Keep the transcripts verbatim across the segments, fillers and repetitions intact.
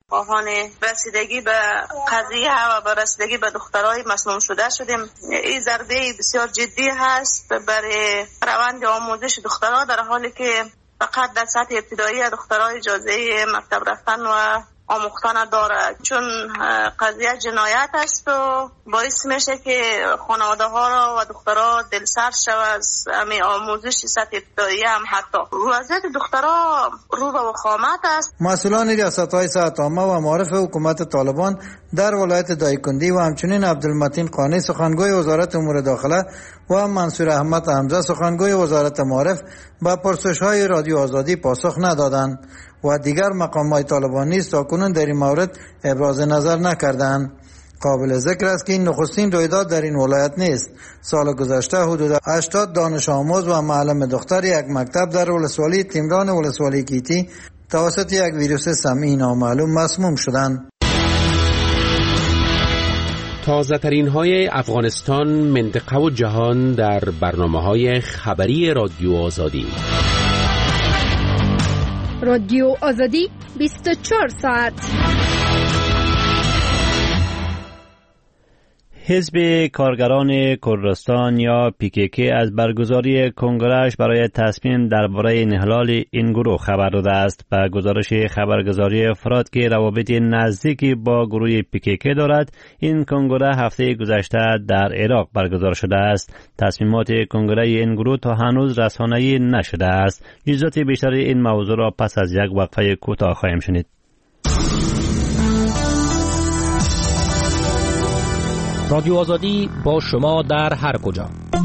خواهان رسیدگی به قضیه و به رسیدگی به دخترای مسموم شده شدیم. این ضربه بسیار جدی هست برای روند آموزش دخترها، در حالی که فقط در سطح ابتدایی دخترها اجازه مکتب رفتن و آموختن داره، چون قضیه جنایت است و باعث میشه که خانواده ها را و دخترها دلسرد شود از همین آموزش سطح ابتدایی. هم حتی وضعیت دخترها رو به وخامت است. مسئولان ریاست‌های صحت عامه و معارف حکومت طالبان در ولایت دایکندی و همچنین عبدالمتین قانی سخنگوی وزارت امور داخله و منصور احمد حمزه سخنگوی وزارت معارف به پرسش‌های رادیو آزادی پاسخ ندادند و دیگر مقامات طالبانی نیز تاکنون در این مورد ابراز نظر نکردند. قابل ذکر است که این نخستین رویداد در این ولایت نیست. سال گذشته حدود هشتاد دانش آموز و معلم دختر یک مکتب در ولسوالی تیمران ولسوالی کیتی توسط یک ویروس سمی نامعلوم مسموم شدند. تازه ترین های افغانستان، منطقه و جهان در برنامه های خبری رادیو آزادی. رادیو آزادی بیست و چهار ساعت. حزب کارگران کردستان یا پی کی کی از برگزاری کنگره‌اش برای تصمیم درباره انحلال این گروه خبر داده است. به گزارش خبرگزاری افراد که روابط نزدیکی با گروه پی کی کی دارد، این کنگره هفته گذشته در عراق برگزار شده است. تصمیمات کنگره این گروه تا هنوز رسانه‌ای نشده است. جزئیات بیشتر این موضوع را پس از یک وقفه کوتاه خواهیم شنید. رادیو آزادی با شما در هر کجا.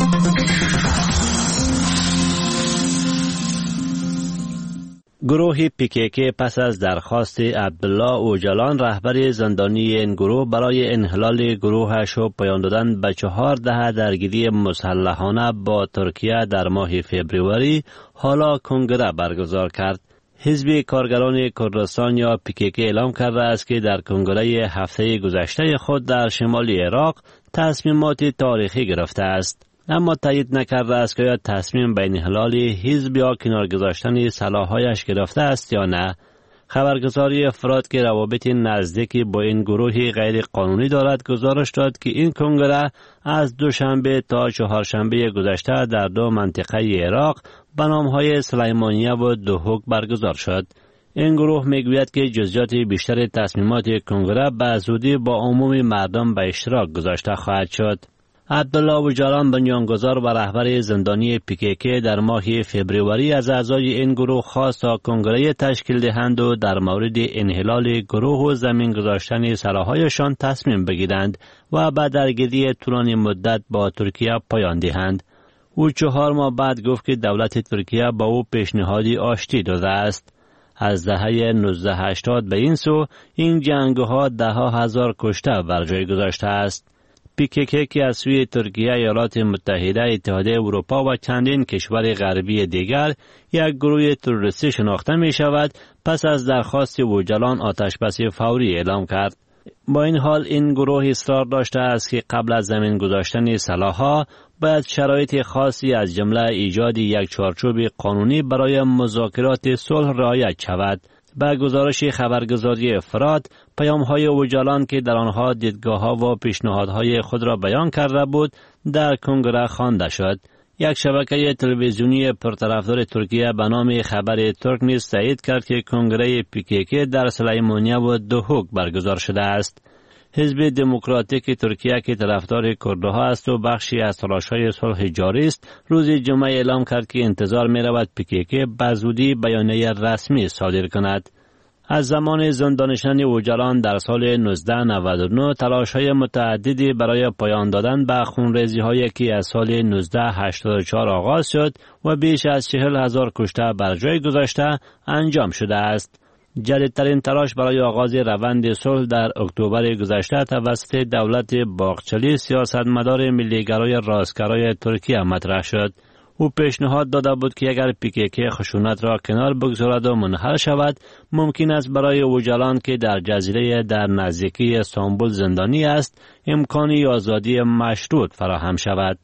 گروه پی کی کی پس از درخواست عبدالله اوجلان رهبر زندانی این گروه برای انحلال گروهش و پایان دادن به چهار دهه درگیری مسلحانه با ترکیه در ماه فوریه حالا کنگره برگزار کرد. حزب کارگران کردستان یا پی کی کی اعلام کرده است که در کنگره هفته گذشته خود در شمالی عراق تصمیمات تاریخی گرفته است، اما تایید نکرده است که آیا تصمیم به انحلال حزب یا کنار گذاشتن سلاح‌هایش گرفته است یا نه. خبرگزاری افراد که روابط نزدیکی با این گروه غیر قانونی دارد گزارش داد که این کنگره از دوشنبه تا چهارشنبه گذشته در دو منطقه عراق به نام‌های سلیمانیه و دهوک برگزار شد. این گروه میگوید که جزئیات بیشتر تصمیمات کنگره به زودی با عموم مردم به اشتراک گذاشته خواهد شد. عبدالله اوجلان بنیانگذار و رهبر زندانی پی کی کی در ماه فوریه از اعضای این گروه خواست تا کنگره تشکیل دهند و در مورد انحلال گروه و زمین گذاشتن سلاح‌هایشان تصمیم بگیرند و به درگیری طولانی مدت با ترکیه پایان دهند. او چهار ماه بعد گفت که دولت ترکیه با او پیشنهادی آشتی داده است. از دهه نوزده هشتاد به این سو این جنگ‌ها ده ها هزار کشته بر جای گذاشته است. پی کی کی که از سوی ترکیه، ایالات متحده، اتحادیه اروپا و چندین کشور غربی دیگر یک گروه تروریستی شناخته می شود، پس از درخواست اوجلان آتشبس فوری اعلام کرد. با این حال این گروه اصرار داشته است که قبل از زمین گذاشتن سلاح‌ها باید شرایط خاصی از جمله ایجاد یک چارچوب قانونی برای مذاکرات صلح رعایت شود. به گزارش خبرگزاری افراد، پیام‌های اوجلان که در آنها دیدگاه‌ها و پیشنهادهای خود را بیان کرده بود در کنگره خوانده شد. یک شبکه تلویزیونی پرطرفدار ترکیه به نام خبر ترک نیز تایید کرد که کنگره پی کی کی در سلیمانیه و دهوک برگزار شده است. حزب دموکراتیک ترکیه که طرفدار کردها است و بخشی از تلاش‌های صلح جاری است، روز جمعه اعلام کرد که انتظار می‌رود پی کی کی به زودی بیانیه رسمی صادر کند. از زمان زندان نشینی اوجلان در سال نوزده نود و نه تلاش‌های متعددی برای پایان دادن به خونریزی‌هایی که از سال نوزده هشتاد و چهار آغاز شد و بیش از چهل هزار کشته بر جای گذاشته انجام شده است. جدیدترین تلاش برای آغاز روند صلح در اکتبر گذشته توسط دولت باقچلی سیاستمدار ملیگرای راستگرای ترکیه مطرح شد. او پیشنهاد داده بود که اگر پی کی کی خشونت را کنار بگذارد و منحل شود، ممکن است برای اوجلان که در جزیره در نزدیکی استانبول زندانی است، امکانی آزادی مشروط فراهم شود.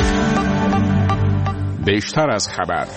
بیشتر از خبر.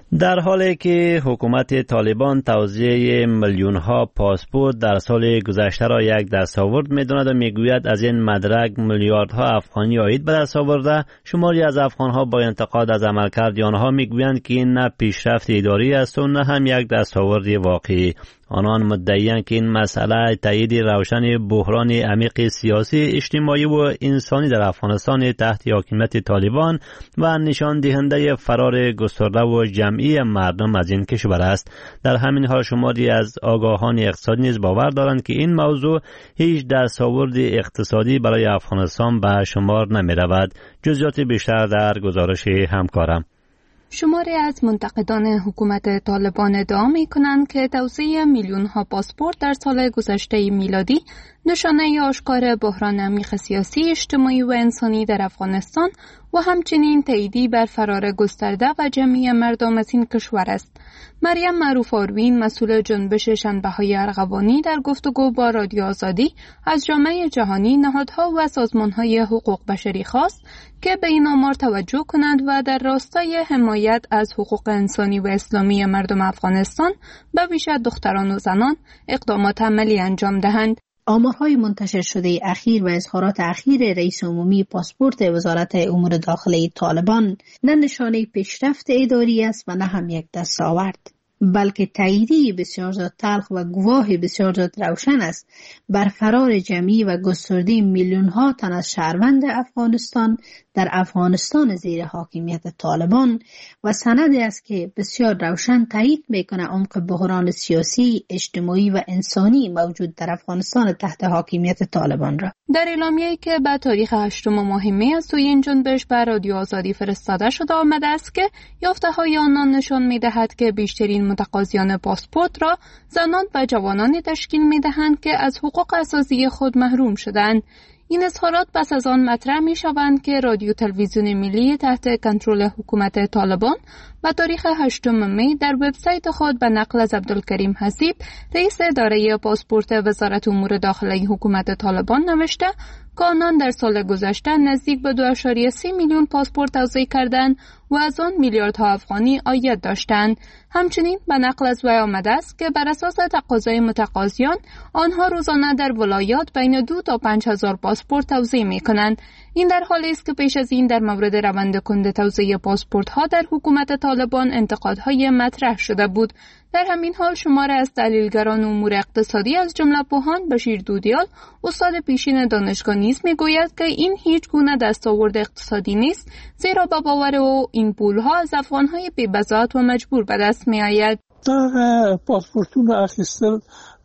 در حالی که حکومت طالبان توزیع میلیون ها پاسپورت در سال گذشته را یک دستاورد می‌داند و میگوید از این مدرک میلیاردها افغانی عاید به دست آورده، شماری از افغان‌ها با انتقاد از عملکرد آنها میگویند که این نه پیشرفت اداری است و نه هم یک دستاورد واقعی. آنان مدعی‌اند که این مسئله تایید روشن بحران عمیق سیاسی، اجتماعی و انسانی در افغانستان تحت حاکمیت طالبان و نشان دهنده فرار گسترده و جمعی مردم از این کشور است. در همین حال شماری از آگاهان اقتصادی نیز باور دارند که این موضوع هیچ دستاورد اقتصادی برای افغانستان به شمار نمی رود. جزئیات بیشتر در گزارش همکارم. شماری از منتقدان حکومت طالبان ادعا می‌کنند که توزیع میلیون‌ها پاسپورت در سال گذشته میلادی نشانه آشکار بحران عمیق سیاسی، اجتماعی و انسانی در افغانستان و همچنین تاییدی بر فرار گسترده و جمعی مردم از این کشور است. مریم معروف آروین، مسئول جنبش شنبه‌های ارغوانی، در گفتگو با رادیو آزادی از جامعه جهانی، نهادها و سازمان‌های حقوق بشری خواست که به این آمار توجه کنند و در راستای حمایت از حقوق انسانی و اسلامی مردم افغانستان به ویژه دختران و زنان اقدامات عملی انجام دهند. آمارهای منتشر شده اخیر و اظهارات اخیر رئیس عمومی پاسپورت وزارت امور داخلی طالبان نه نشانه پیشرفت اداری است و نه هم یک دستاورد، بلکه تاییدی بسیار زیاد تلخ و گواه بسیار زیاد روشن است بر فرار جمعی و گسترده میلیون ها تن از شهروند افغانستان در افغانستان زیر حاکمیت طالبان و سندی است که بسیار روشن تایید میکنه عمق بحران سیاسی، اجتماعی و انسانی موجود در افغانستان تحت حاکمیت طالبان را. در اعلامیه‌ای که به تاریخ هشتم ماه می از سوی این جنبش به رادیو آزادی فرستاده شده آمده است که یافته‌های آنان نشان می‌دهد که بیشترین متقاضیان پاسپورت را زنان و جوانانی تشکیل می‌دهند که از حقوق اساسی خود محروم شدند. این اظهارات پس از آن مطرح می شوند که رادیو تلویزیون ملی تحت کنترل حکومت طالبان و تاریخ هشتم می در وبسایت خود به نقل از عبدالکریم حسیب، رئیس اداره پاسپورت وزارت امور داخلی حکومت طالبان نوشته که آنان در سال گذشته نزدیک به دو ممیز سه میلیون پاسپورت توزیع کردند و از آن میلیاردها افغانی عاید داشتند. همچنین به نقل از وی آمده است که بر اساس تقاضای متقاضیان آنها روزانه در ولایات بین دو تا پنج هزار پاسپورت توزیع می کنند. این در حالی است که پیش از این در مورد روند کند توزیع پاسپورت ها در حکومت طالبان انتقادهای مطرح شده بود. در همین حال شمار از تحلیلگران امور اقتصادی از جمله پوهان بشیر دودیال، استاد پیشین دانشگاه نیز میگوید که این هیچ گونه دستاورد اقتصادی نیست، زیرا با باور او این پولها از افغانهای بی‌بضاعت و مجبور به دست میآید. در پاسپورتون اخیستل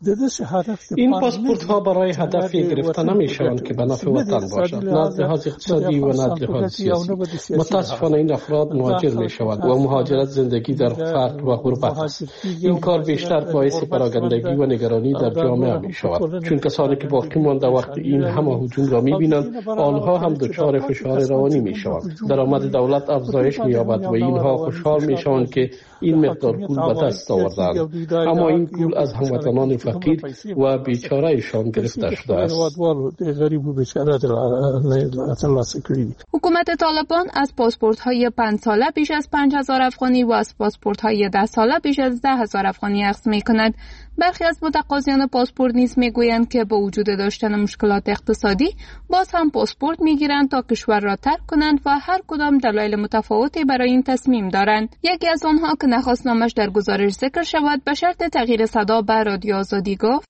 این پاسپورت ها برای هدف گرفته نمی شوند که به نفع وطن باشد، نه از لحاظ اقتصادی و نه از لحاظ سیاسی. متاسفانه این افراد مهاجر می شوند و مهاجرت زندگی در فقر و غربت است. این کار بیشتر باعث پراگندگی و نگرانی در جامعه می شود، چون کسانی که باقی مانده وقت این همه هجوم را می بینند آنها هم دچار فشار روانی می شوند. درآمد دولت افزایش می یابد و اینها خوشحال می شوند که این مقدار پول به دست آوردند، اما این پول از هموطنان فقیر و بیچاره ایشان گرفته شده است. حکومت طالبان از پاسپورت های پنج ساله بیش از پنج هزار افغانی و از پاسپورت های ده ساله بیش از ده هزار افغانی اخذ می کند. برخی از متقاضیان پاسپورت نیز می گویند که با وجود داشتن مشکلات اقتصادی باز هم پاسپورت می گیرند تا کشور را ترک کنند و هر کدام دلایل متفاوتی برای این تصمیم دارند. یکی از آنها که نخواست نامش در گزارش ذکر شود به شرط تغییر صدا به رادیو آزادی گفت: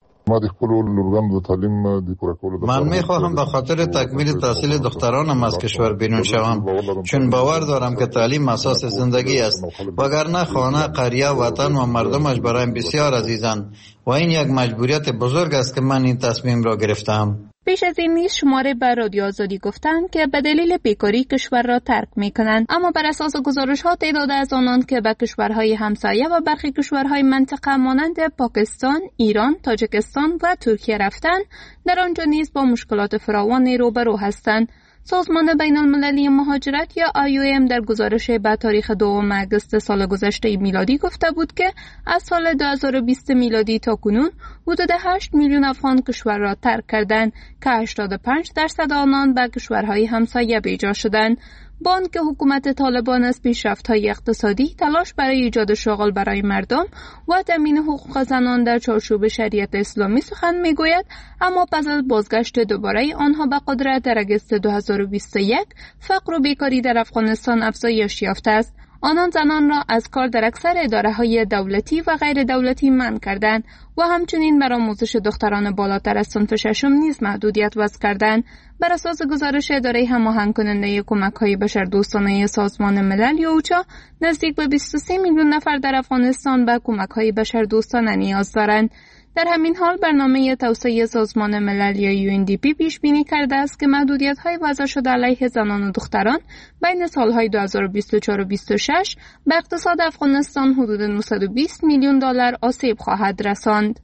من میخواهم به خاطر تکمیل تحصیل دخترانم از کشور بیرون شوم، چون باور دارم که تعلیم اساس زندگی است، وگرنه خانه، قریه، وطن و مردمش برایم بسیار عزیزند و این یک مجبوریت بزرگ است که من این تصمیم را گرفتم. پیش از این نیز شماره بر رادیو آزادی گفتند که به دلیل بیکاری کشور را ترک می‌کنند، اما بر اساس گزارش‌ها تعداد از آنان که به کشورهای همسایه و برخی کشورهای منطقه مانند پاکستان، ایران، تاجیکستان و ترکیه رفتند، در آنجا نیز با مشکلات فراوانی روبرو هستند. سازمان بین المللی مهاجرت یا آی او ام در گزارش به تاریخ دوم اگست سال گذشته میلادی گفته بود که از سال دو هزار و بیست میلادی تا کنون حدود هشت میلیون افغان کشور را ترک کردند که هشتاد و پنج درصد آنان به کشورهای همسایه بیجا شدند. با آنکه حکومت طالبان از پیشرفت‌های اقتصادی، تلاش برای ایجاد شغل برای مردم و تامین حقوق زنان در چارچوب شریعت اسلامی سخن می‌گوید، اما پس از بازگشت دوباره آنها به قدرت در اگست دو هزار و بیست و یک، فقر و بیکاری در افغانستان افزایش یافته است. آنان زنان را از کار در اکثر اداره‌های دولتی و غیر دولتی منع کردند و همچنین بر آموزش دختران بالاتر از صنف ششم نیز محدودیت وضع کردند. بر اساس گزارش اداره هماهنگ کننده کمک‌های بشردوستانه سازمان ملل اوچا، نزدیک به بیست و سه میلیون نفر در افغانستان به کمک‌های بشردوستانه نیاز دارند. در همین حال برنامه توسعه سازمان ملل یا یو ان دی پی پیش بینی کرده است که محدودیت‌های وضع شده علیه زنان و دختران بین سال‌های دو هزار و بیست و چهار و بیست و شش به اقتصاد افغانستان حدود نهصد و بیست میلیون دلار آسیب خواهد رساند.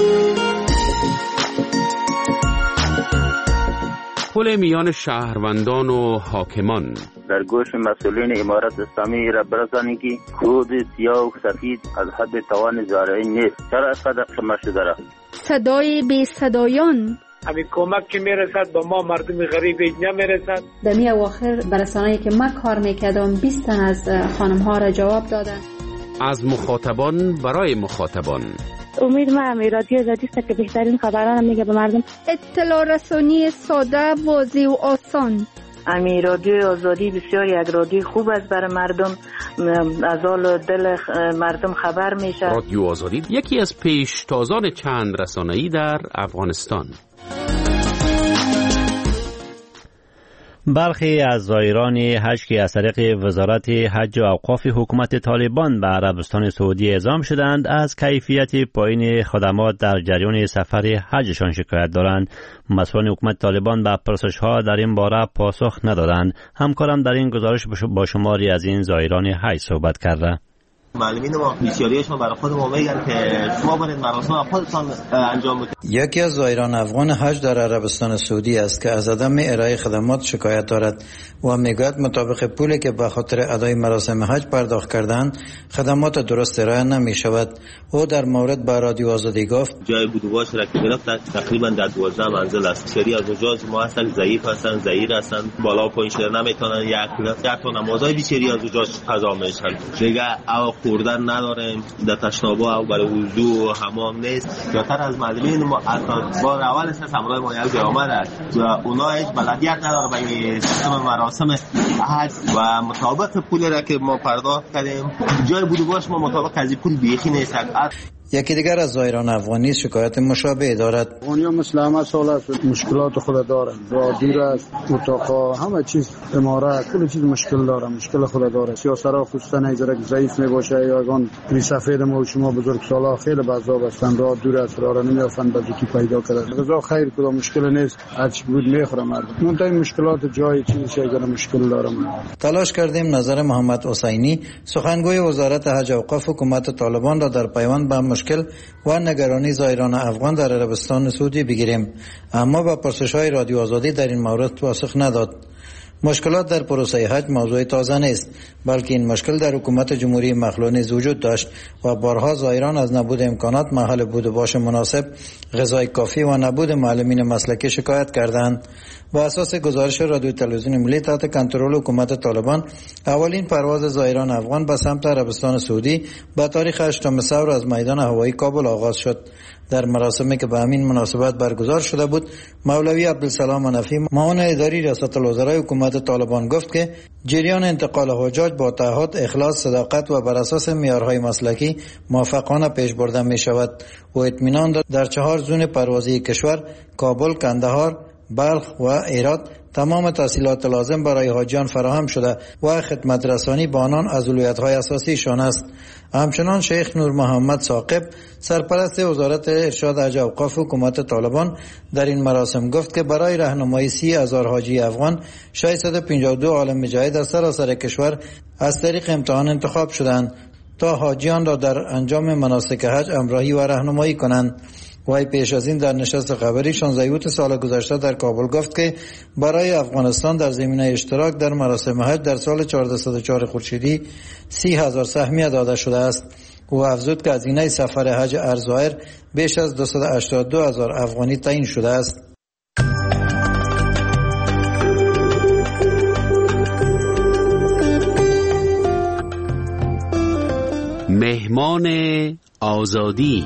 پل میان شهروندان و حاکمان در گوش مسئولین امارت اسلامی را برسانید که کود سیاه و سفید از حد توان زارعین نیست. چرا از قدر خمه شده را؟ صدای بی صدایان همین کمک که میرسد به ما مردم غریب نمیرسد. در می اواخر برسانه‌ای که من کار میکردم بیست تن از خانم ها را جواب دادن. از مخاطبان برای مخاطبان. امید ما هم رادیو آزادی است که بهترین خبران میگه به مردم. اطلاع رسانی ساده، واضح و آسان. امی رادیو آزادی بسیار یک رادیو خوب است برای مردم، از حال دل مردم خبر میشه. رادیو آزادی یکی از پیشتازان چند رسانه‌ای در افغانستان. برخی از زائران حج که از طریق وزارت حج و اوقاف حکومت طالبان به عربستان سعودی اعزام شدند، از کیفیت پایین خدمات در جریان سفر حجشان شکایت دارند. مسئولان حکومت طالبان به پرسش‌ها در این باره پاسخ ندادند. همکارم در این گزارش با شماری از این زائران حج صحبت کرده. معلمین ما بسیاریشون برای خود ما میگن که شما برید مراسم خودتان انجام بدید. یکی از زائران افغان حج در عربستان سعودی است که از عدم ارائه خدمات شکایت دارد و میگوید مطابق پولی که به خاطر ادای مراسم حج پرداخت کردند خدمات درست ارائه نمی شود. او در مورد با رادیو آزادی گفت جای بودواش را که گرفتن تقریبا در دوازده منزل است. سری از اونجا ما هستن ضعیف هستن، ضعیف هستن، بالا و پایین شده نمیتونن، یک تا نمازهای بیچاری از اونجا قضا میشن. دیگه او خوردن نداریم، در تشنابه او برای وضو و حمام نیست. زیادتر از معلمین ما اصلا بار اول است امروز ما یک جای آمده و اونا هیچ بلدیت نداره به این سیستم مراسم حج و مطابق پولی را که ما پرداخت کردیم جای بودواش ما مطابق از پول بیخی نیست. یکی دیگر از زائران افغانی شکایت مشابه دارد. افغانی‌ها مثل همه سال است مشکلات خود دارند، راه دور است، اتاقا، همه چیز، امارات، کل چیز مشکل داره، مشکل خود داره. سیاسرا خصوصا ایزرا ضعیف میباشه یا اگان می سفید ما و شما بزرگسالا خیلی بعضا هستند، راه دور است، راه را نمیافند بزودی پیدا کردن. غذا خیر کدام مشکل نیست، هر چی بود میخوره مردم. منتها مشکلات جای چیزی اگر مشکل داره. تلاش کردیم نظر محمد حسینی سخنگوی وزارت حج و اوقاف حکومت طالبان را در پیوند به مشکل و نگرانی زائران افغان در عربستان سعودی بگیریم، اما با پرسش‌های رادیو آزادی در این مورد پاسخ نداد. مشکلات در پروسه حج موضوع تازه نیست، بلکه این مشکل در حکومت جمهوری مخلوع نیز وجود داشت و بارها زائران از نبود امکانات، محل بود و باش مناسب، غذای کافی و نبود معلمین مسلکی شکایت کردند. با اساس گزارش رادیو تلویزیون ملی تحت کنترل حکومت طالبان، اولین پرواز زائران افغان به سمت عربستان سعودی به تاریخ هشتم ثور از میدان هوایی کابل آغاز شد. در مراسمی که به همین مناسبت برگزار شده بود، مولوی عبدالسلام حنفی معاون اداری ریاست الوزرای حکومت طالبان گفت که جریان انتقال حجاج با تعهد، اخلاص، صداقت و بر اساس معیارهای مسلکی موفقانه پیش برده می شود و اطمینان داد در چهار زون پروازی کشور، کابل، کندهار، بلخ و ایراد، تمام تسهیلات لازم برای حاجیان فراهم شده و خدمت رسانی با آنان از اولویت‌های اساسیشان است. همچنان شیخ نور محمد ثاقب سرپرست وزارت ارشاد حج و اوقاف حکومت طالبان در این مراسم گفت که برای راهنمایی سی هزار حاجی افغان ششصد و پنجاه و دو عالم مجاهد از سراسر کشور از طریق امتحان انتخاب شدند تا حاجیان را در انجام مناسک حج همراهی و راهنمایی کنند. وی پیش از این در نشست خبری شانزده اوت سال گذشته در کابل گفت که برای افغانستان در زمینه اشتراک در مراسم حج در سال چهاردهصد و چهار خورشیدی سی هزار سهمیه داده شده است. او افزود که هزینه سفر حج هر زائر بیش از دویست و هشتاد و دو هزار افغانی تعیین شده است. مهمان آزادی.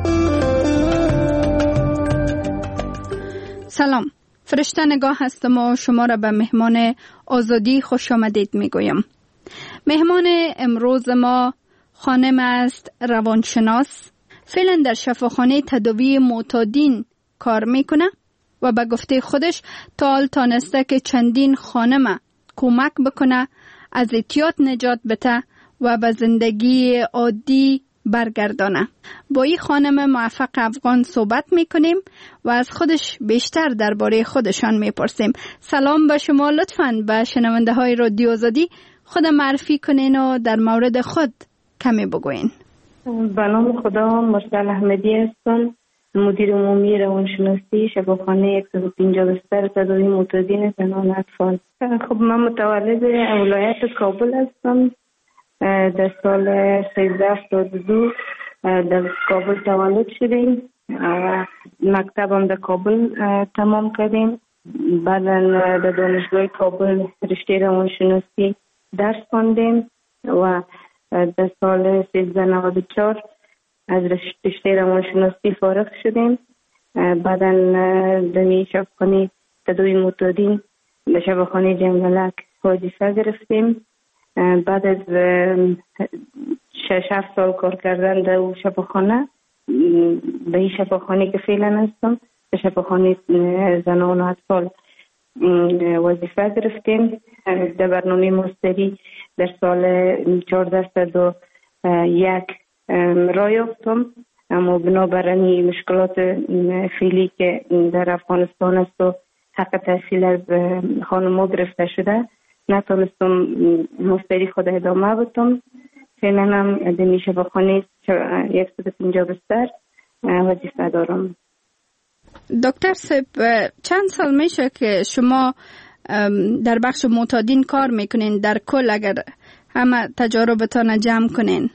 سلام، فرشته نگاه هستم و شما را به مهمان آزادی خوش آمدید می گویم. مهمان امروز ما خانم است روانشناس، فعلا در شفاخانه تداوی معتادین کار میکنه و به گفته خودش تا حال تانسته که چندین خانم کمک بکنه از اعتیاد نجات بده و به زندگی عادی برگردانه. با این خانم موفق افغان صحبت میکنیم و از خودش بیشتر درباره خودشان میپرسیم. سلام به شما، لطفاً به شنونده های رادیو آزادی خود معرفی کنین و در مورد خود کمی بگوین. به نام خدا، مرسل احمدی هستم، مدیر عمومی روانشناسی شفاخانه صد و پنجاه بستر تداوی معتادین زنان و اطفال. خب من متولد ولایت کابل هستم. در سال سیزده هفتاد و دو در کابل تولد شدیم و مکتبم در کابل تمام کردیم. بعدا در دانشگاه کابل رشته روانشناسی درس خواندیم و در سال سیزده نود و چهار از رشته روانشناسی فارغ شدیم. بعدا در شفاخانه تداوی معتادین در شفاخانه جنگلک وظیفه گرفتیم. بعد از شش هفت سال کار کردن در او شفاخانه، به این شفاخانه که فعلا هستم به شفاخانه زنان و اطفال وظیفه گرفتیم. در برنامه ماستری در سال چهارده صد و یک راه یافتم، اما بنابراین مشکلات فعلی که در افغانستان است و حق تحصیل از خانم‌ها گرفته شده نتونستم ماستری خود ادامه بدم. فعلا هم در شفاخانه صد و پنجاه بستر وظیفه دارم. دکتر صاحب، چند سال میشه که شما در بخش معتادین کار میکنین؟ در کل اگر همه تجاربتان جمع کنین.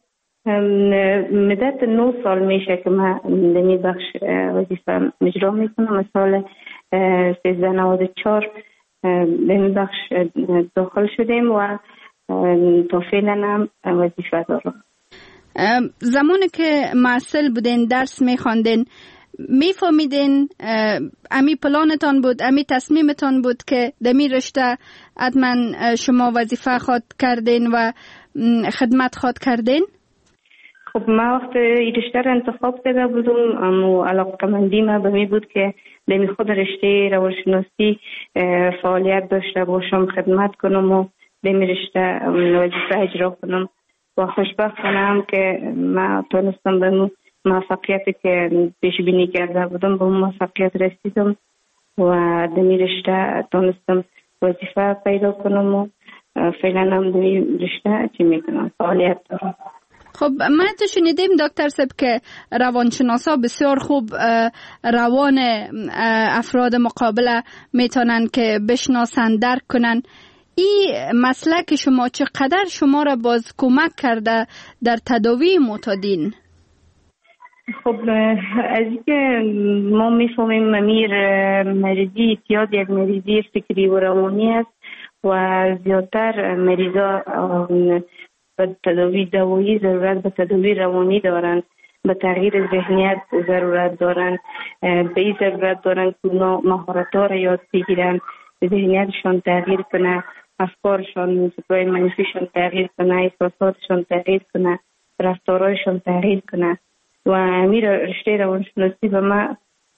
مدت نه سال میشه که من در این بخش وظیفه اجرا میکنم. از سال سیزده نود و چهار در این بخش داخل شدیم و تا فعلا هم وظیفه دارم. زمانی که معسل بودین، درس میخواندین، میفهمیدین امی پلانتان بود، امی تصمیمتان بود که دمی رشته حتما شما وظیفه خواد کردین و خدمت خواد کردین؟ خب من وقت این رشته را انتخاب کرده بودم، اما علاقه‌مندی من به می بود که دمی خود رشته روانشناسی فعالیت داشته باشم، خدمت کنم و دمی رشته وظیفه اجرا کنم. و خوشبختم که من تونستم به موفقیتی که پیش بینی کرده بودم به موفقیت رسیدم و دمی رشته تونستم وظیفه پیدا کنم و فعلا هم دمی رشته چی میکنم، فعالیت دارم. خب ما تو شنیدیم دکتر صاحب که روانشناسا بسیار خوب روان افراد مقابله میتونن که بشناسن، درک کنن. این مسلک شما چقدر شما را باز کمک کرده در تداوی معتادین؟ خب از اینکه ما میفهمیم امیر مریضی اعتیاد یک مریضی فکری و روانی است و زیادتر مریضا به تداوی دوایی ضرورت به تداوی روانی دارند، به تغییر ذهنیت ضرورت دارند، به این ضرورت دارند که اونا مهارت‌ها را یاد بگیرن، ذهنیتشان تغییر کنه، افکارشان سپای منفیشان تغییر کنه، احساساتشان تغییر کنه، رفتارهایشان تغییر کنه. و امیر رشته روانشناسی به من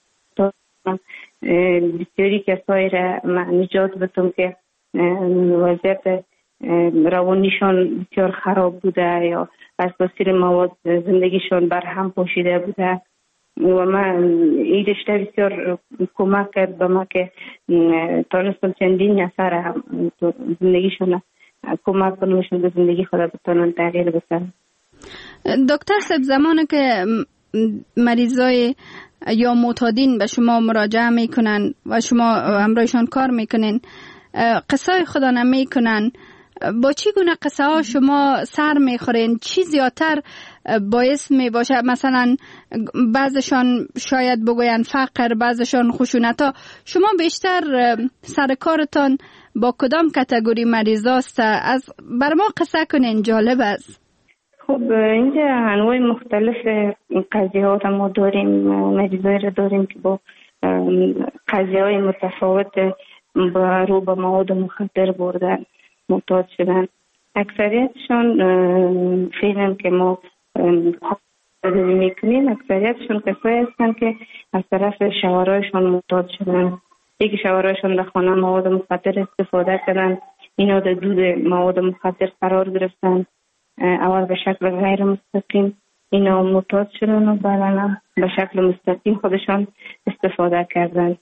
بسیاری کسایی را نجات بدم که وضعیت روانیشان بسیار خراب بوده یا از تاثیر مواد زندگیشان برهم پاشیده بوده و من این رشته بسیار کمک کرد به ما که تانستم چندین نفر هم زندگیشان کمک کنمشون به زندگی خود بتانن تغییر بدن. دکتر صاحب، زمانی که مریضای یا معتادین به شما مراجعه میکنن و شما همراهشان کار میکنین، قصه خدا نمیکنن، با چی گونه قصه ها شما سر میخورین؟ چی زیادتر باعث می باشه؟ مثلا بعضشان شاید بگوین فقر، بعضشان خشونت ها. شما بیشتر سر کارتان با کدام کاتگوری مریض است؟ از بر ما قصه کنین، جالب است. خب اینجا انواع مختلف قضیه ها ما داریم، مریضایی را داریم که با قضیه های متفاوت با رو به مواد مخدر بردن معتاد شدن. اکثریتشون فعلا که ما تداوی میکنیم اکثریتشون کسایی هستن که از طرف شوهرایشون معتاد شدن. یکی شوهرایشون در خانه مواد مخدر استفاده کردن، اینا در دود مواد مخدر قرار گرفتن، اول به شکل غیر مستقیم اینا معتاد شدن و بعدا به شکل مستقیم خودشان استفاده کردن.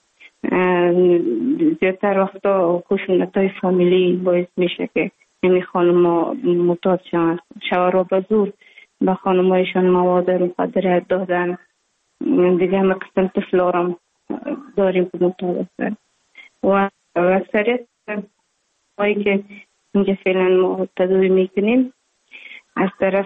زیادتر وقتا خشونت‌های فامیلی باعث میشه که این خانم معتاد شدن. شوهرها به زور به خانمایشان مواد مخدر دادن. دیگه همه قسم طفلارم داریم که معتاد هستن و اکثریت هایی که اینجا فعلا ما تداوی میکنیم از طرف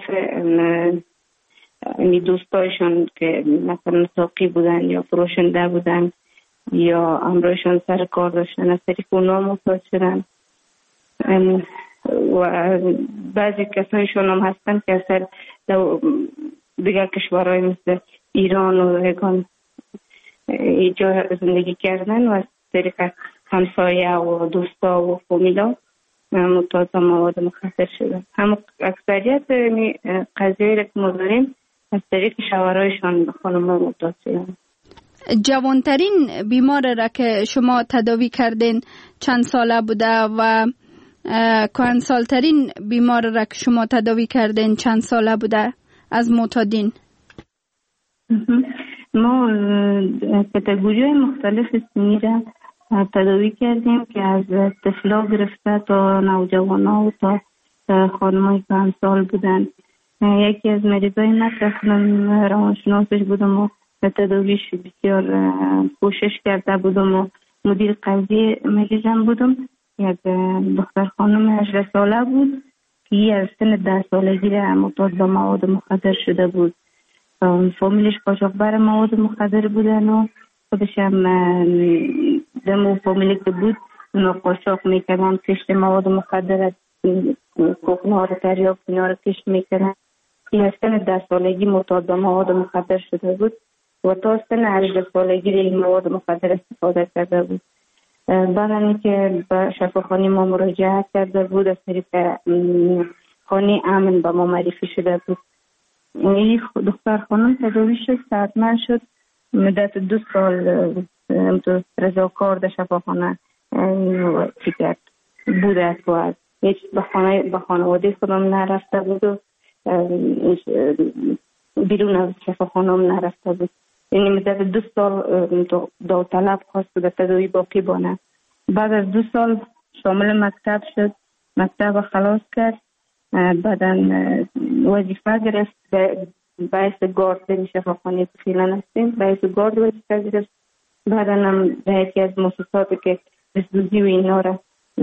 می دوستایشان که مثلا ساقی بودن یا فروشنده بودن یا امرویشان سر کار داشتن از طریق اونا معتاد شدن و بعضی کسایشون هم هستن که اصلا دیگر کشورهای مثل ایران و ایگان اینجا زندگی کردن و از طریق همسایه و دوستا و فامیلا معتاد مواد مخدر شدن. هم اکثریت قضیه که ما داریم از طریق شوهرایشان خانم معتاد شدن. جوانترین بیمار را که شما تداوی کردین چند ساله بوده و کهنسالترین بیمار را که شما تداوی کردین چند ساله بوده از معتادین؟ ما کاتگوری مختلف سنی را تداوی کردیم که از طفلا گرفته تا نوجوانا و تا خانمای کهنسال بودن. یکی از مریضای ما تقریبا روانشناسش بودم و تداویش بسیار کوشش کرده بودم و مدیر قضیه مریضم بودم. یک دختر خانم هجده ساله بود که از سن ده سالگی را معتاد به مواد مخدر شده بود. فامیلش قاچاقبر مواد مخدر بودن و خودش هم دمو فامیلی که بود اونا قاچاق میکردن، کشت مواد مخدر از کوکنها رو تریاک اینا رو کشت میکردن. این از سن ده سالگی معتاد به مواد مخدر شده بود و تا سن هجده سالگی این مواد مخدر استفاده کرده بود. بعد که به شفاخانه ما مراجعه کرده بود از طریق خانه امن به ما معرفی شده بود. این دختر خانم تداوی شد، صحتمند شد، مدت دو سال رضاکار در شفاخانه چی کرد بود است و هیچ به خانه به خانواده خودم نرفته بود و بیرون از شفاخانه هم نرفته بود. یعنی مدت دو سال داوطلب خواست در تداوی باقی بانه. بعد از دو سال شامل مکتب شد، مکتب خلاص کرد، بعدا وظیفه گرفت باعث گارد در شفاخانه که فعلا هستیم، باعث گارد وظیفه گرفت. بعدا هم در یکی از مؤسساتی که بسدوزی و اینا را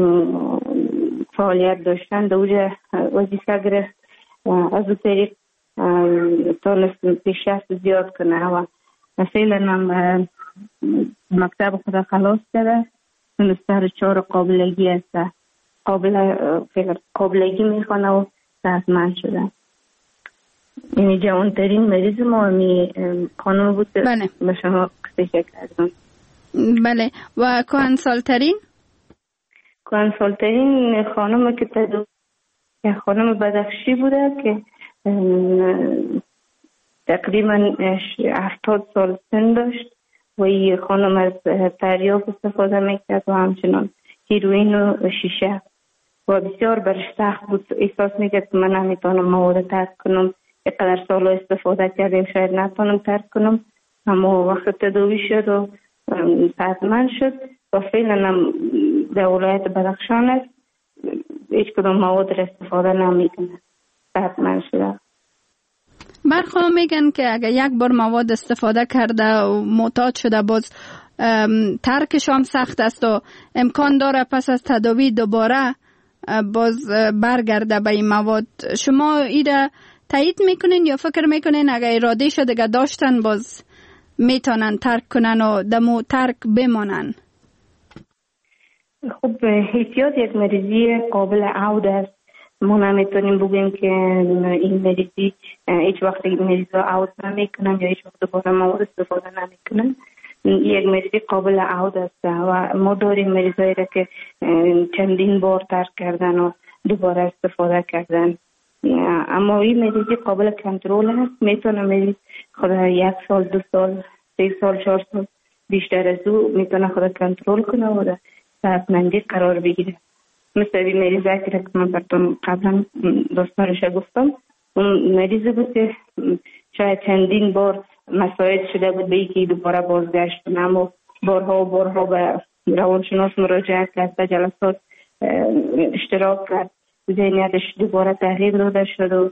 فعالیت داشتن در اونجا وظیفه گرفت. از اون طریق تانست پیشرفت زیاد کنه و فعلا هم مکتب خود خلاص کرده، سر چهار قابلگی هست، قابل قابلگی میخوانه و صحتمند شده. این جوانترین مریض ما می خانم بود. بله. به شما قصه کردم. بله. و کهنسالترین؟ کهنسالترین خانم که تدو خانم بدخشی بوده که تقریبا هفتاد سال سن داشت و این خانم از تریاک استفاده میکرد و همچنان هیروئین و شیشه و بسیار برش سخت بود. احساس میکرد که من نمیتونم مواد ترک کنم، اینقدر سال استفاده کردیم شاید نتونم ترک کنم. اما وقت تداوی شد و صحتمند شد و فعلا هم در ولایت بدخشان است، هیچ کدام مواد را استفاده نمیکنه، صحتمند شده. برخواه میگن که اگر یک بار مواد استفاده کرده و معتاد شده باز ترکش هم سخت است و امکان داره پس از تداوی دوباره باز برگرده به این مواد. شما ایره تایید میکنین یا فکر میکنین اگر اراده شده دیگه داشتن باز میتونن ترک کنن و دمو ترک بمانن؟ خب احتیاط یک مریضی قابل عود است ما نمیتونیم بگیم که این مریضی هیچ وقت این مریض را عود نمیکنن یا هیچ وقت دوباره مواد استفاده نمیکنن. یک مریضی قابل عود است و ما داریم مریضایی را که چندین بار ترک کردن و دوباره استفاده کردن، اما این مریضی قابل کنترل است. میتونه مریض خود یک سال، دو سال، سه سال، چهار سال بیشتر از او میتونه خود کنترل کنه و در صحتمندی قرار بگیره. مثل این مریضی که من براتون قبلا داستانش گفتم، اون مریضی بود که شاید چندین بار مساعد شده بود به اینکه دوباره بازگشت کنه، اما بارها و بارها به روانشناس مراجعه کرد، به جلسات اشتراک کرد، ذهنیتش دوباره تغییر داده شد و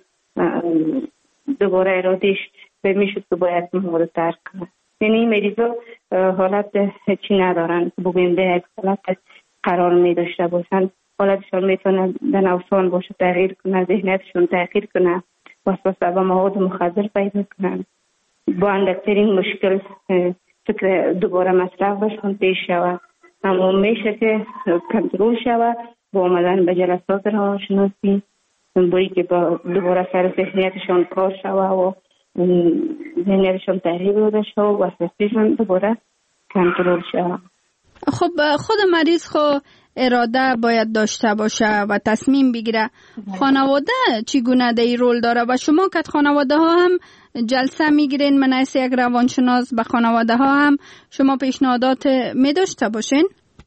دوباره ارادهش به میشد که باید مواد ترک کنه. یعنی این مریضا حالت چی ندارن که بگویم به یک حالت قرار می داشته باشن. حالتشان میتونه در نوسان باشه، تغییر کنه، ذهنیتشون تغییر کنه، وسوسه به مواد مخدر پیدا کنن، با اندکترین مشکل فکر دوباره مصرف بشون پیش شود. اما میشه که کنترل شود با آمدن به جلسات روانشناسی، بایی که با دوباره سر ذهنیتشان کار شود و ذهنیتشان تغییر داده شود و وسوسهشان دوباره کنترل شود. خب خود مریض خود اراده باید داشته باشه و تصمیم بگیره. خانواده چگونه در این رول داره و شما که خانواده ها هم جلسه میگیرین من از یک روانشناس به خانواده ها هم شما پیشنهادات می داشته باشین؟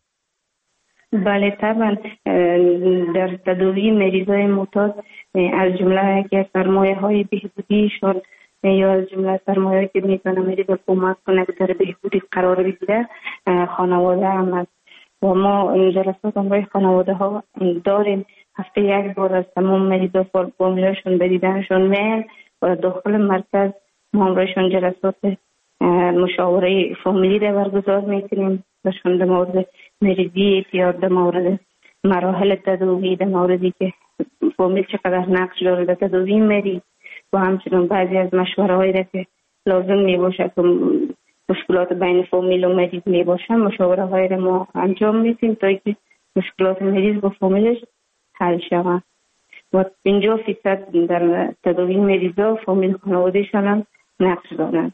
بله طبعا. در تداوی مریضای معتاد از جمله که سرمایه های بهبودیشان یا از جمله سرمایه که میتونه مریض کمک کنه در بهبودی قرار بگیره خانواده هم است و ما جلسات همراه خانواده ها داریم. هفته یک بار از تمام مریضا فامیلاشون به دیدنشون میل و داخل مرکز ما همراهشون جلسات مشاوره فامیلی را برگزار میکنیم بهشون در مورد مریضی اعتیاد، در مورد مراحل تداوی، در موردی که فامیل چقدر نقش داره در تداوی مریض و همچنین بعضی از مشوره هایی را که لازم می باشه که مشکلات بین فامیل و مریض می باشه مشاوره هایی را ما انجام میدیم تا اینکه مشکلات مریض با فامیلش حل شود و پنجاه فیصد در تداوی مریضا فامیل خانوادهشان هم نقش دارند.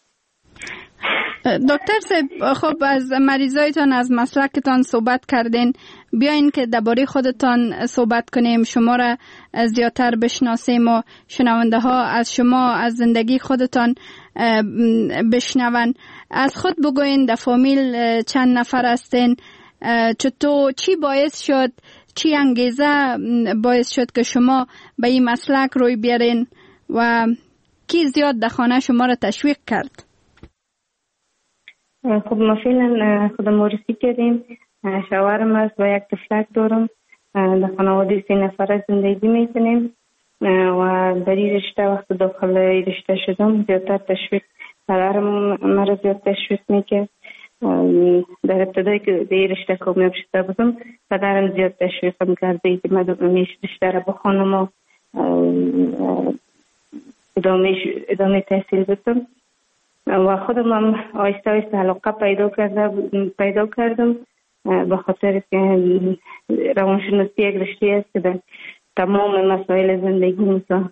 دکتر صاحب خب از مریضایتان از مسلکتان صحبت کردین، بیاین که درباره خودتان صحبت کنیم، شما را زیادتر بشناسیم و شنونده ها از شما از زندگی خودتان بشنون. از خود بگوین در فامیل چند نفر هستین، چطور چی باعث شد، چی انگیزه باعث شد که شما به این مسلک روی بیارین و کی زیاد در خانه شما را تشویق کرد؟ خب ما فعلا خودم معرفی کردیم، شوهرم است و یک طفلک دارم، در خانواده سه نفره زندگی میکنیم و در این رشته وقت داخل این رشته شدم زیادتر تشویق پدرم مرا زیاد تشویق میکرد. در ابتدایی که در این رشته کامیاب شده بودم پدرم زیاد تشویقم کرده که من رشته را بخوانم و ادامه ادامه تحصیل بدم و خودم هم آیسته آیسته علاقه پیدا کرده پیدا کردم به خاطر که روانشناسی یک رشته است که در تمام مسائل زندگی میتونه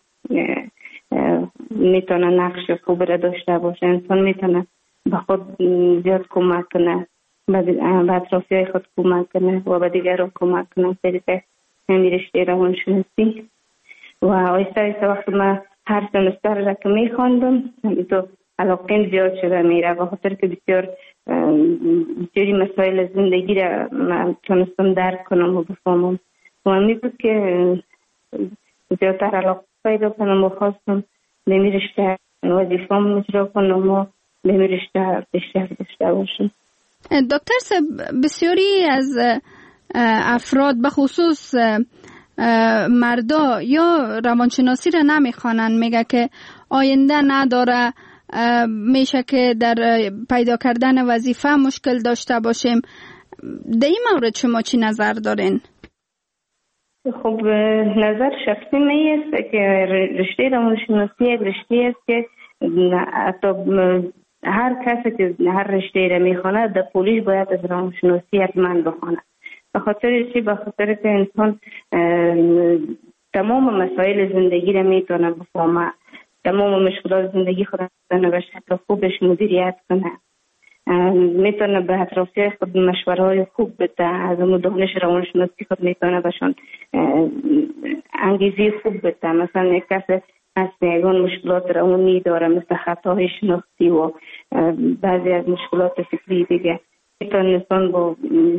میتونه نقش خوب را داشته باشه. انسان میتونه به خود زیاد کمک کنه، به اطرافی های خود کمک کنه و به دیگران کمک کنه طریق همین رشته روانشناسی. و آیسته آیسته وقت من هر سمستر را که میخواندم تو علاقه زیاد شده میره و خاطر که بسیار بسیاری مسائل زندگی را من تونستم درک کنم و بفهمم و همی بود که زیادتر علاقه پیدا کنم و خواستم به می رشته وظیفه‌ام اجرا کنم و به می رشته پیشرفت داشته باشم. دکتر صاحب بسیاری از افراد به خصوص مردا یا روانشناسی را نمیخوانن، میگه که آینده نداره، میشه که در پیدا کردن وظیفه مشکل داشته باشیم. در این مورد شما چی نظر دارین؟ خب نظر شخصی می است که رشته روانشناسی یک رشته است که حتی هر کسی که هر رشته را میخونه در پولیش باید از روانشناسی حتما بخونه. به خاطر چی؟ به خاطر که انسان تمام مسائل زندگی را میتونه بفهمه، تمام مشکلات زندگی خود را به شکل خوبش مدیریت کنه، میتونه به اطرافیان خود مشوره های خوب بده، از اون دانش روانشناسی خود میتونه بهشون انگیزه خوب بده. مثلا یک کس از یگان مشکلات روانی داره مثل خطاهای شناختی و بعضی از مشکلات فکری دیگه، میتونه انسان با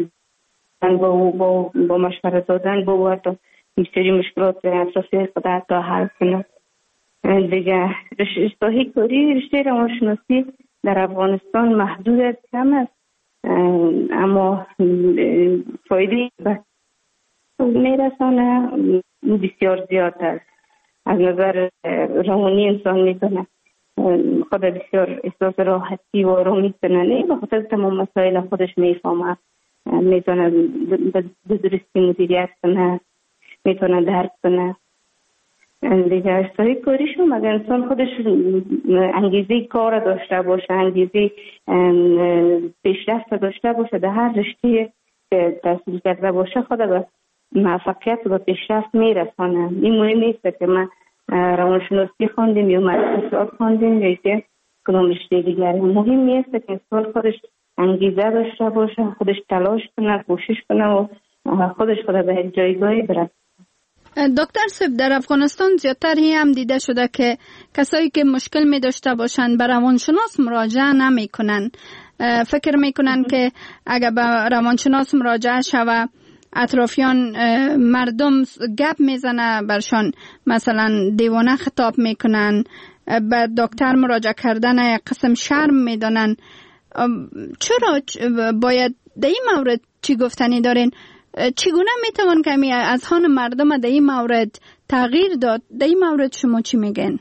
با با, با مشوره دادن با و تا مشتری مشکلات اطرافی خود حتی حل کنه. دیگه رشته کاری رشته روانشناسی در افغانستان محدود کم است، اما فایده به میرسانه بسیار زیاد است. از نظر روانی انسان میتونه خود بسیار احساس راحتی و آرامی کنه، نه به خاطر تمام مسائل خودش میفهمه، میتونه به درستی مدیریت کنه، میتونه درک کنه. دیگه اشتهای کاریشون اگر انسان خودش انگیزه کار داشته باشه، انگیزه پیشرفت داشته باشه در هر رشته که تحصیل کرده باشه، خود به موفقیت و پیشرفت میرسانه. این مهم نیست که من روانشناسی خواندیم یا اقتصاد خواندیم یا که کدام رشته دیگری. مهم نیست که انسان خودش انگیزه داشته باشه، خودش تلاش کنه، کوشش کنه و خودش خود به یک جایگاهی برسه. دکتر صاحب، در افغانستان زیادتر هم دیده شده که کسایی که مشکل می داشته باشند به روانشناس مراجعه نمی کنن. فکر می کنن که اگر به روانشناس مراجعه شود اطرافیان مردم گپ میزنه برشان، مثلا دیوانه خطاب میکنن، به دکتر مراجعه کردن قسم شرم میدانن. چرا باید در این مورد چی گفتنی دارین؟ چگونه میتوان کمی از هان مردم در این مورد تغییر داد؟ در این مورد شما چی میگن؟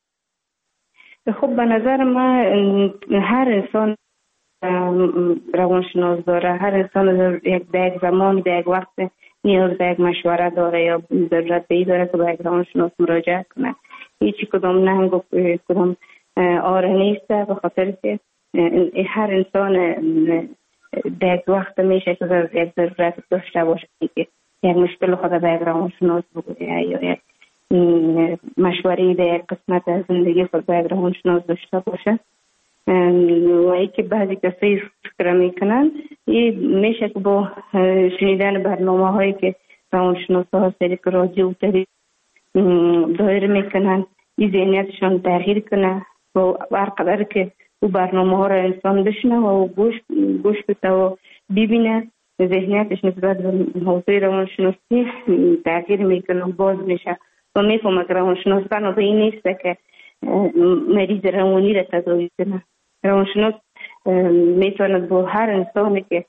خب به نظر من هر انسان روانشناس داره، هر انسان در یک زمان در یک وقت نیاز به یک مشوره داره یا ضرورت به این داره که به یک روانشناس مراجعه کنه. هیچی کدام ننگ و کدام آره نیست، به خاطر که هر انسان در یک وقت میشه که یک ضرورت داشته باشه که یک مشکل خود به یک روانشناس بگویه یا یک مشوره در یک قسمت از زندگی خود به یک روانشناس داشته باشه. و ای که بعضی کسایی فکر میکنن این میشه که با شنیدن برنامه هایی که روانشناس ها سریع رادیو و تلویزیون دایر میکنن این ذهنیتشان تغییر کنه و هرقدر که او برنامه ها را انسان بشنه و گوش گوش بده و ببینه، ذهنیتش نسبت به حوزه روانشناسی تغییر میکنه و باز میشه و میفهمه که روانشناس بنا به این نیست که مریض روانی را تداوی کنه. روانشناس میتونه با هر انسانی که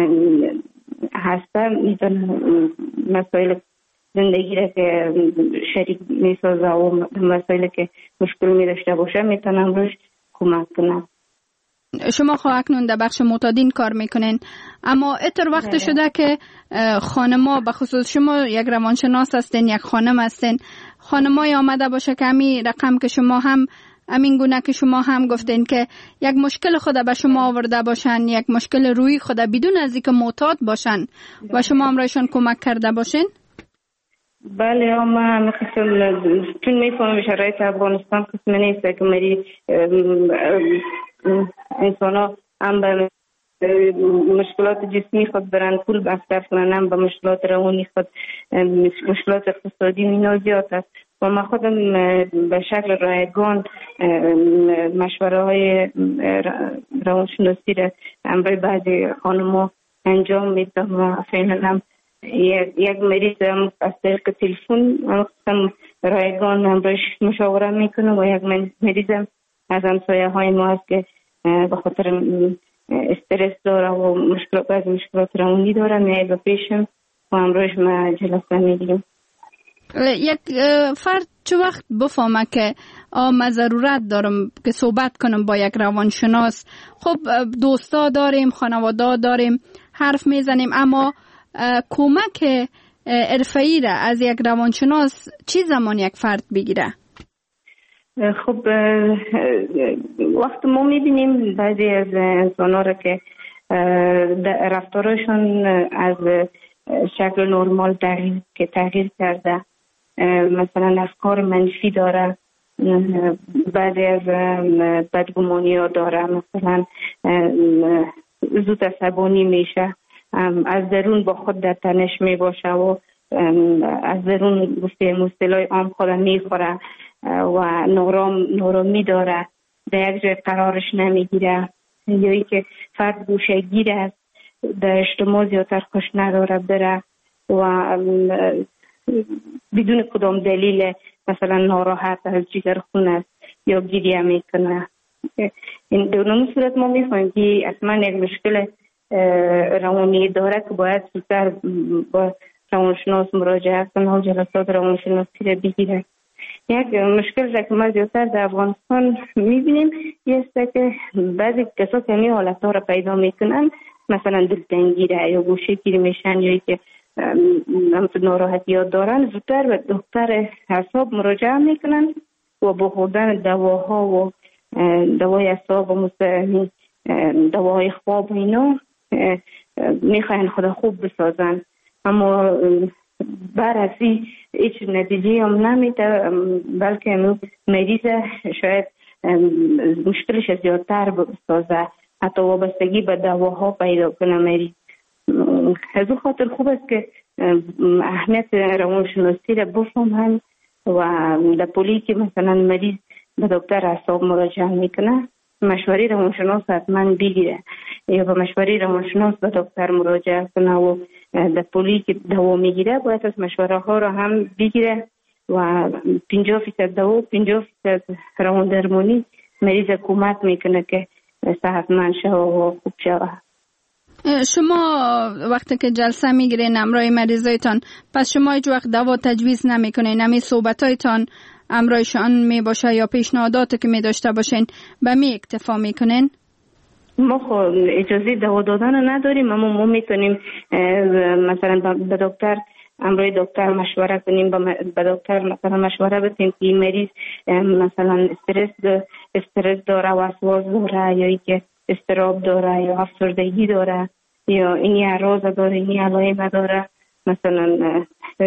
هسته میتونه مسائل زندگی را که شریک میسازه و مسائل که مشکل میداشته باشه میتونه روش کمک کنه. شما خب اکنون در بخش معتادین کار میکنین، اما اتر وقت شده که خانما، به خصوص شما یک روانشناس هستین، یک خانم هستین، خانمای آمده باشه که همین رقم که شما هم همین گونه که شما هم گفتین که یک مشکل خود به شما آورده باشن، یک مشکل روی خود بدون از اینکه معتاد باشن و شما هم رایشان کمک کرده باشین؟ بله، ما میخواستم چون میفهمم شرایط افغانستان قسم نیست که مری انسان ها هم به مشکلات جسمی خود برن پول بستر کنن، هم به مشکلات روانی خود، مشکلات اقتصادی مینا زیاد است و ما خودم به شکل رایگان مشوره های روانشناسی را همراه بعضی خانم‌ها انجام میدم و فعلا هم یک مریض هم از طریق تلفن هم رایگان همراهش مشاوره میکنم و یک مریض هم از همسایه های ما هست که به خاطر استرس داره و مشکلات بعض مشکلات روانی داره میای پیشم و همراهش ما جلسه میگیریم. یک فرد چه وقت بفهمه که آم ضرورت دارم که صحبت کنم با یک روانشناس؟ خب دوستا داریم، خانواده داریم، حرف میزنیم، اما کمک حرفه‌ای را از یک روانشناس چی زمان یک فرد بگیره؟ خب وقت ما میبینیم بعضی از انسان‌ها را که رفتارشون از شکل نرمال تغییر که تغییر کرده، مثلا افکار منفی داره، بعضی از بدگمانی ها داره، مثلا زود عصبانی میشه، از درون با خود در تنش می باشه و از درون گفتیم اصطلاح عام خود میخوره و نورام نورامی داره، در یک جای قرارش نمیگیره، یا ای که فرد گوشه گیر است، در اجتماع زیادتر خوش نداره بره و بدون کدام دلیل مثلا ناراحت از جگر خون است یا گریه میکنه. این دونم صورت ما میفهمیم که اصلا یک مشکل روانی داره که باید زودتر با روانشناس مراجعه کنه و جلسات روانشناسی را بگیره. یک مشکل را که ما زیادتر در افغانستان میبینیم یه است که بعضی کسا که همین حالت ها را پیدا میکنن، مثلا دلتنگی را یا گوشه گیر میشن یا که ناراحتیات دارن، زودتر به دکتر اعصاب مراجعه میکنن و با خوردن دواها و دوای اعصاب و مثل دواهای خواب و اینا میخواین خدا خوب بسازن، اما بر از این هیچ نتیجه هم نمیده، بلکه مریض شاید مشکلش زیادتر بسازه، حتی وابستگی به دواها پیدا کنه مریض. از اون خاطر خوب است که اهمیت روانشناسی را بفهمن و در پولی که مثلا مریض به دکتر اعصاب مراجعه میکنه مشوره روانشناس حتما بگیره یا به مشوره روانشناس به دکتر مراجعه کنه و در پولی که دوا میگیره باید از مشوره ها را هم بگیره و پنجاه فیصد دوا پنجاه فیصد روان درمانی مریض کمک میکنه که صحتمند شود و خوب شود. شما وقتی که جلسه میگیرین همراه مریضایتان، پس شما هیچ وقت دوا تجویز نمیکنین؟ همین صحبتایتان همراهشان می باشه یا پیشنهاداتی که می داشته باشین به می اکتفا میکنین؟ ما خب اجازه دوا دادن نداریم، اما ما میتونیم مثلا به دکتر همراه دکتر مشوره کنیم، به دکتر مثلا مشوره بدیم که مریض مثلا استرس استرس داره، وسواس داره یا اینکه استراب داره یا افسردگی داره یا این اعراض داره، این علائم داره، مثلا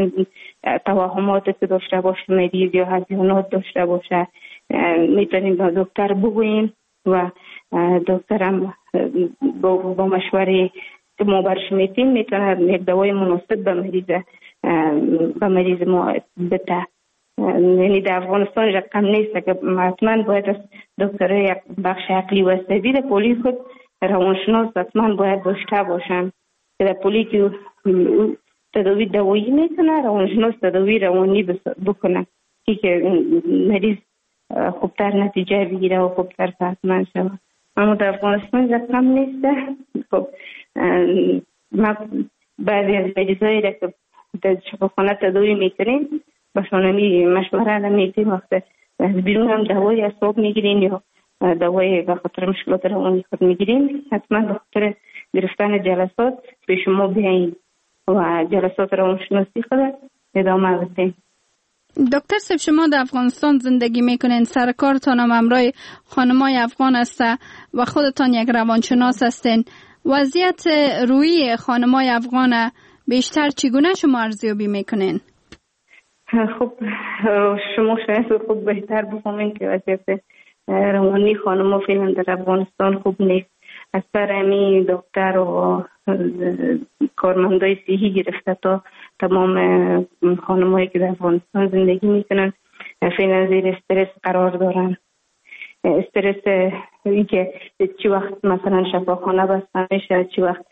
توهماتی که داشته باشه مریض یا هزیانات داشته باشه، میتونیم به دکتر بگوییم و دکتر هم با مشوره که ما برش میتیم میتونه یک دوای مناسب به مریض به مریض ما بده. یعنی در افغانستان رقم نیست که حتما باید از دکتر یک بخش عقلی و عصبی در پولی خود روانشناس حتما باید داشته باشن که در پولی که تداوی دوایی میکنه روانشناس تداوی روانی بکنه که مریض خوبتر نتیجه بگیره و خوبتر صحتمند شود. اما در افغانستان رقم نیست. خب ما بعضی از مریضایی را که در شفاخانه تداوی میکنیم باشون می مشوره نمیدیم، وقت از بیرون هم دوای اعصاب میگیرین یا دوای به خاطر مشکلات روانی خود میگیرین، حتما به خاطر گرفتن جلسات به شما بیاین و جلسات روانشناسی خود ادامه بدین. دکتر صاحب، شما در افغانستان زندگی میکنین، سر کارتان هم همراه خانمای افغان است و خودتان یک روانشناس هستین. وضعیت روحی خانمای افغان بیشتر چگونه شما ارزیابی میکنین؟ خب شما شاید خوب بهتر بفهمین که وضعیت روانی خانم‌ها فعلا در افغانستان خوب نیست. از سر امی دکتر و کارمندای صحی گرفته تا تمام خانم‌هایی که در افغانستان زندگی میکنن فعلا زیر استرس قرار دارن. استرس این که چی وقت مثلا شفاخانه بسته میشه، چی وقت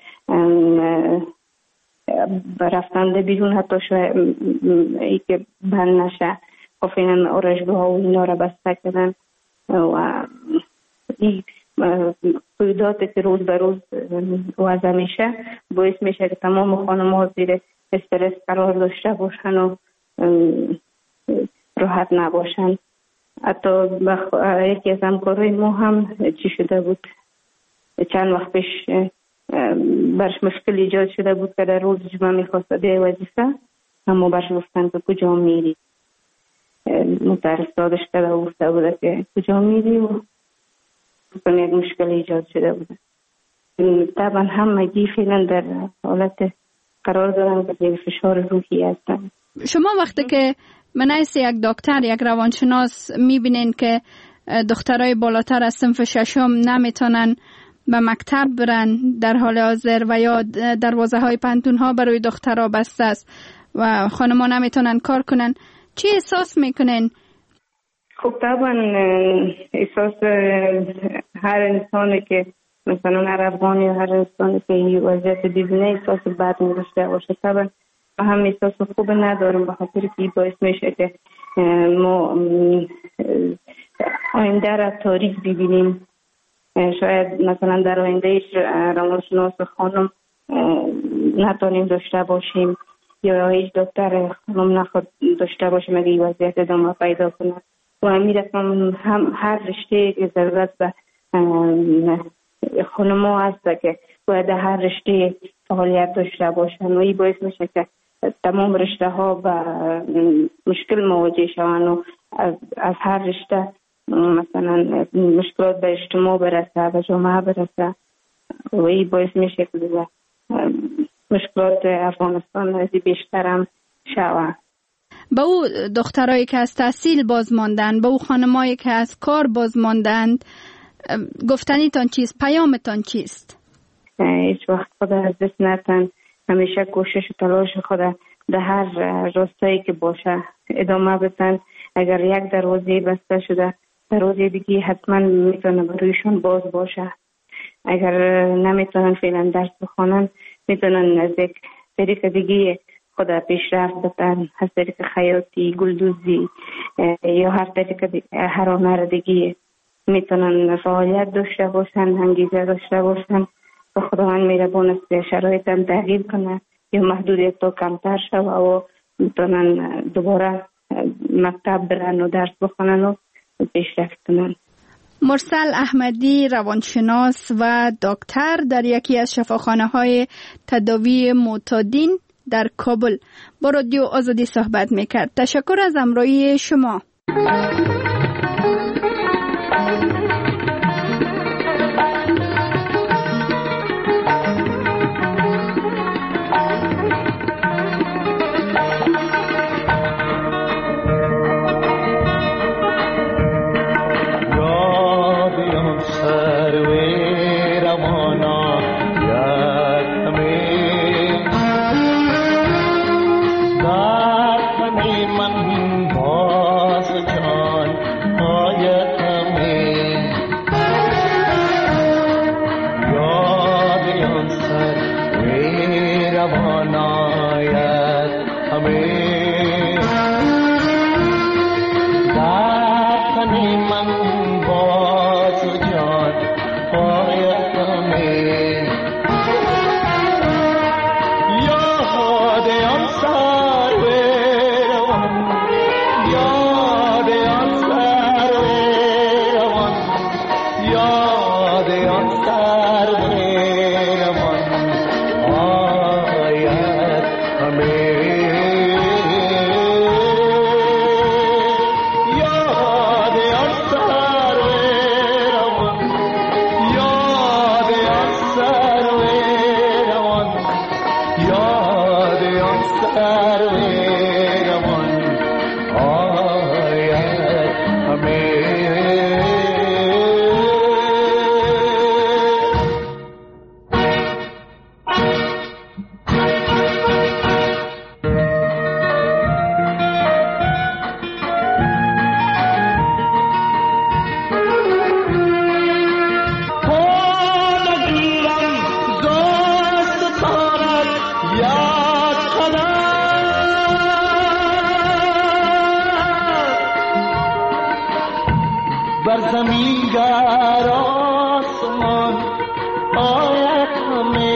رفتن بیرون حتی شاید ای که بند نشه، فعلا آرایشگاه و اینا را بسته کردن و این قیوداتی که روز به روز وضع میشه باعث میشه که تمام خانم ها زیر استرس قرار داشته باشن و راحت نباشن. حتی یکی از همکارای ما هم چی شده بود، چند وقت پیش برش مشکل ایجاد شده بود که در روز جمعه میخواست به وظیفه، اما برش گفتن که کجا میری، مترسادش کرده و گفته بوده که کجا میری و یک مشکل ایجاد شده بوده. طبعا همگی فعلا در حالت قرار دارن که فشار روحی هستن. شما وقتی که منایس یک دکتر، یک روانشناس میبینین که دخترای بالاتر از صنف ششم نمیتونن به مکتب برن در حال حاضر و یا دروازه های پانتون ها برای دخترها بسته است و خانم‌ها نمیتونن کار کنن، چی احساس میکنین؟ خب طبعا احساس هر انسانی که مثلا هر افغانی یا هر انسانی که این وضعیت ببینه احساس بد می‌داشته باشه. طبعا هم احساس خوب ندارم به خاطر که باعث میشه که ما آینده را تاریک ببینیم. شاید مثلا در آینده روانشناس خانم نتونیم داشته باشیم یا هیچ دکتر خانم نخواد داشته باشیم اگه این وضعیت ادامه پیدا کنه. و همین رقم هم هر رشته که ضرورت به خانم ها هست که باید هر رشته فعالیت داشته باشن و این باعث میشه که تمام رشته ها به مشکل مواجه شوند و از, از هر رشته مثلا مشکلات به اجتماع برسه، به جامعه برسه و این باعث میشه که مشکلات افغانستان از بیشتر هم شود. به او دخترایی که از تحصیل باز ماندن، به او خانمایی که از کار باز ماندند، گفتنیتان چیست؟ پیامتان چیست؟ هیچ وقت خود از دست نتن، همیشه کوشش و تلاش خود در هر راستایی که باشه ادامه بدن. اگر یک دروازه بسته شده دروازه دیگه حتما میتونه برویشون باز باشه. اگر نمیتونن فعلا درس بخونن میتونن از یک طریق دیگه خود پیشرفت بدن، از طریق خیاطی، گلدوزی یا هر طریق هر هنر دیگه میتونن فعالیت داشته باشن، انگیزه داشته باشن و خداوند مهربان است شرایط هم تغییر کنه یا محدودیت تا کمتر شوه و میتونن دوباره مکتب برن و درس بخونن و پیشرفت کنن. مرسل احمدی، روانشناس و دکتر در یکی از شفاخانه های تداوی معتادین در کابل با رادیو آزادی صحبت میکرد. تشکر از همراهی شما. زمین گر آسمان آید همه